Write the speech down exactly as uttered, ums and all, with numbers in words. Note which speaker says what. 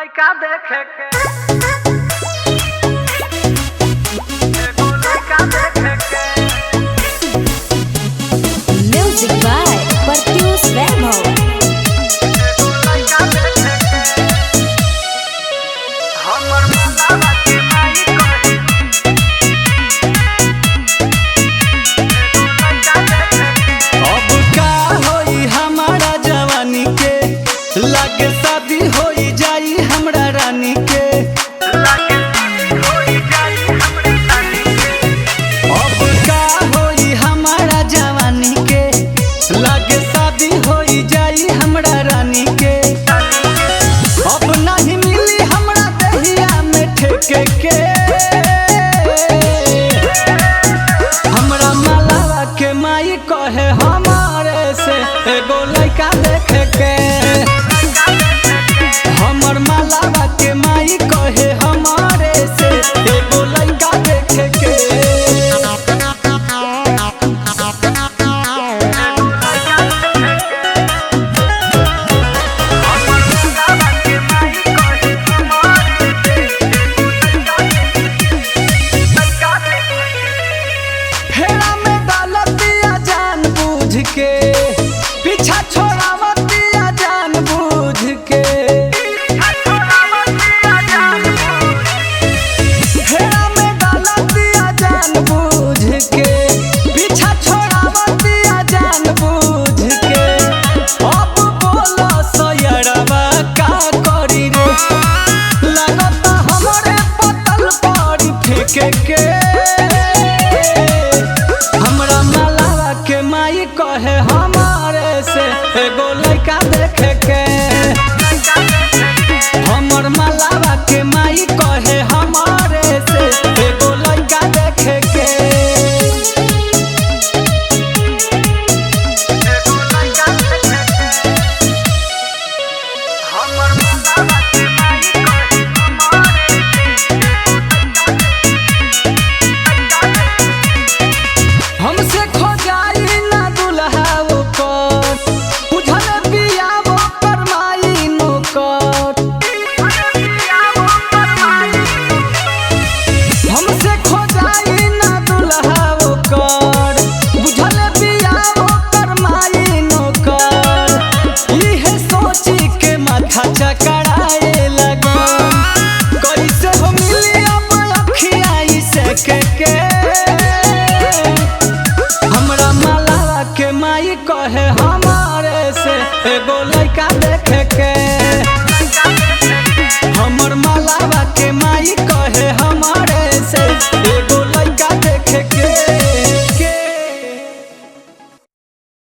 Speaker 1: लइका देखे के एगो लइका देखे के
Speaker 2: Music by Pertius Vemo.
Speaker 1: एगो लइका देखे के हमर मलावा के माई कहे एगो लइका देखे के
Speaker 3: अब का होई हमारा जवानी के लागे शादी होई जाई हमरा रानी के।
Speaker 1: लागे होई जाई हमरे सानी के
Speaker 3: अब का होई हमारा जवानी के लागे शादी होई जाई हमरा रानी के। अब नहीं मिली हमरा दहिया में ठेके के हमरा मलावा के माई कहे हमारे से एगो लइका देखे के। हमर मलावा के माई कहे हमारे से एगो लइका देखे के। फेरा में डालतिया जान बूझ के पीछा छोड़ावतिया जान बूझ के। फेरा में डालतिया जान बूझ के पीछा छोड़ावतिया जान बूझ के। अब बोलो सयरवा का करी रे लगता हमरे पतल पड़ी फेंके के। हमरा मलावा के माई कहे हमारे से एगो लइका देखे के। हमर मलावा के माई कहे हमारे से एगो लइका देखे के। हमसे खो जाई ना दुल्हा ओकर बुझल बिया ओकर माई नोकर। हमसे खो जाई ना दुल्हा ओकर बुझल बिया ओकर माई नोकर। इहे सोची के माथा चकराए लगन कैसे हो मिली अब अखिया ई से के। हमरा मलावा के माई कहे हमारे से एगो लइका देखे के। हमर मलावा के माई कहे